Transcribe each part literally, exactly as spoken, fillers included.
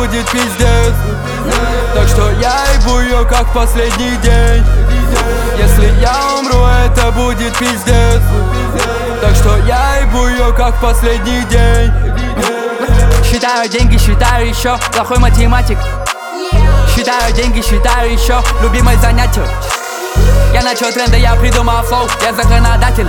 будет пиздец. Так что я ебу ее как последний день. Если я умру, это будет пиздец. Так что я ебу ее как последний день. Считаю деньги, считаю еще плохой математик. Считаю деньги, считаю еще любимое занятие. Я начал тренды, я придумал флоу, я законодатель.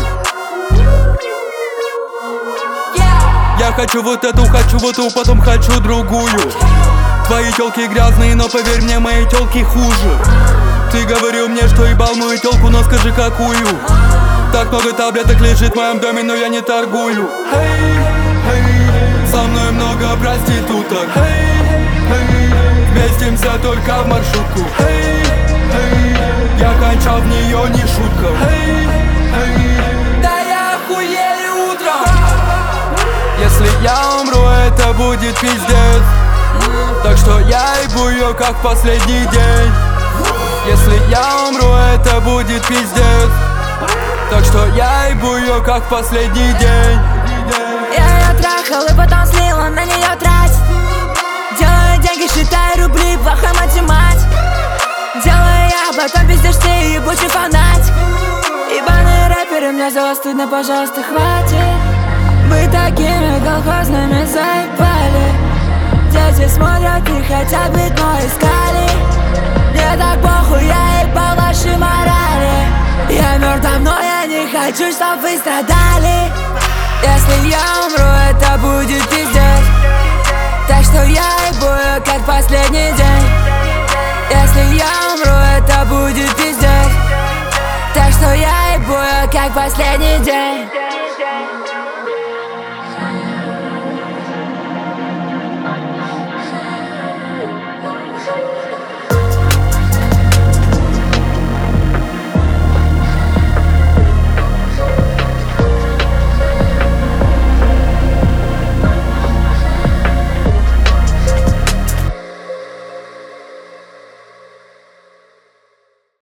Я хочу вот эту, хочу вот ту, потом хочу другую. Твои тёлки грязные, но поверь мне, мои тёлки хуже. Ты говорил мне, что ебал мою тёлку, но скажи какую. Так много таблеток лежит в моем доме, но я не торгую. Hey, hey, со мной много проституток. Hey, hey, вместимся только в маршрутку. Hey, hey, я кончал в неё, не шутка. Hey, hey, да я охуели утром. Если я умру, это будет пиздец. Так что я ебу ее как последний день. Если я умру, это будет пиздец. Так что я ебу ее как последний день. Я ее трахал и потом слила на нее трать. Делаю деньги, считаю рубли, плохой математик. Делаю я, потом пиздишь ты, ебучий фанатик. Ебаные рэперы, мне за вас стыдно, пожалуйста, хватит. Мы такими колхозными заебали. Дети смотрят и хотят быть, но искали. Мне так похуй, я ебал ваши морали. Я мертв давно, я не хочу, чтоб вы страдали. Если я умру, это будет пиздец. Так что я ебу, как последний день. Если я умру, это будет пиздец. Так что я ебу, как последний день.